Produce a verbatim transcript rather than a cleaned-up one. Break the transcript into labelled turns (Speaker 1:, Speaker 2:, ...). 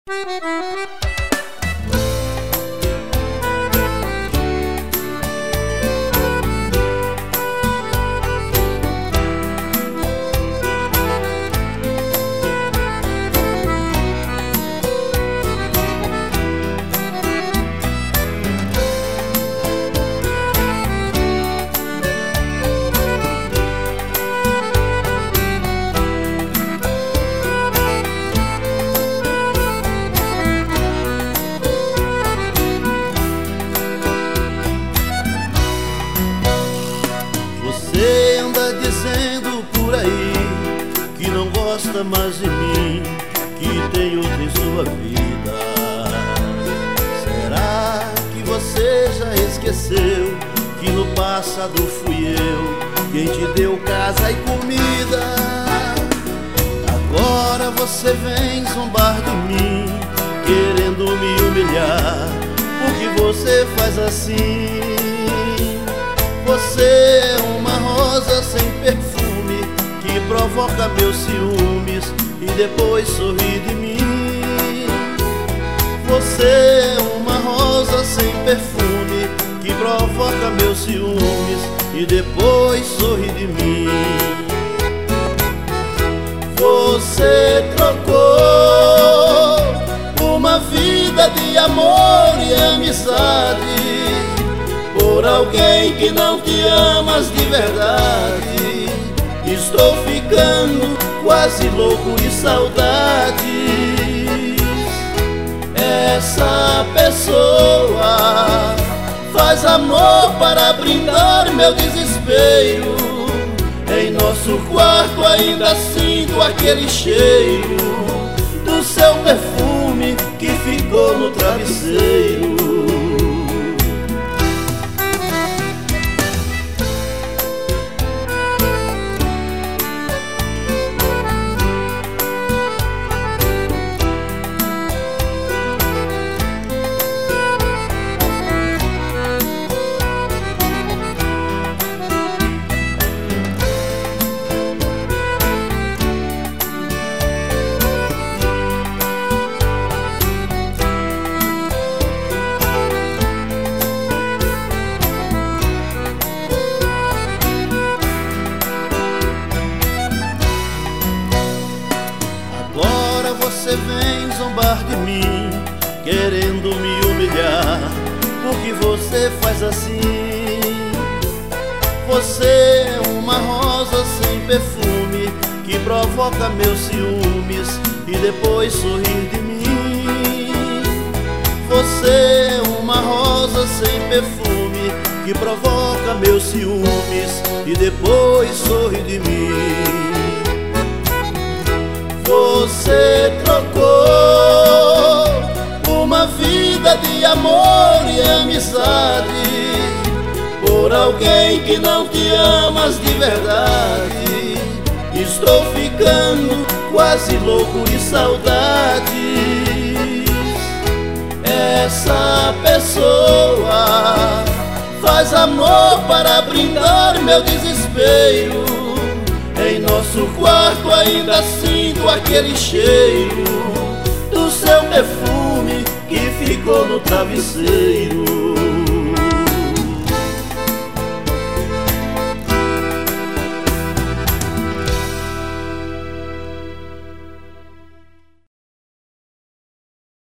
Speaker 1: Você anda dizendo por aí que não gosta mais de mim, que tem outro em sua vida. Será que você já esqueceu que no passado fui eu quem te deu casa e comida? Agora você vem zombar de mim, querendo me humilhar. Por que você faz assim? Você é uma rosa sem perfume que provoca meus ciúmes e depois sorri de mim. Você é uma rosa sem perfume que provoca meus ciúmes e depois sorri de mim. Você trocou uma vida de amor e amizade por alguém que não te amas de verdade. Estou ficando quase louco de saudade. Essa pessoa faz amor para brindar meu desespero. Em nosso quarto ainda sinto aquele cheiro do seu perfume que ficou no travesseiro. Você vem zombar de mim, querendo me humilhar. Por que você faz assim? Você é uma rosa sem perfume que provoca meus ciúmes e depois sorri de mim. Você é uma rosa sem perfume que provoca meus ciúmes e depois sorri de mim. Você trocou uma vida de amor e amizade por alguém que não te amas de verdade. Estou ficando quase louco de saudade. Essa pessoa faz amor para brindar meu desespero. Em nosso quarto ainda sinto aquele cheiro do seu perfume que ficou no travesseiro.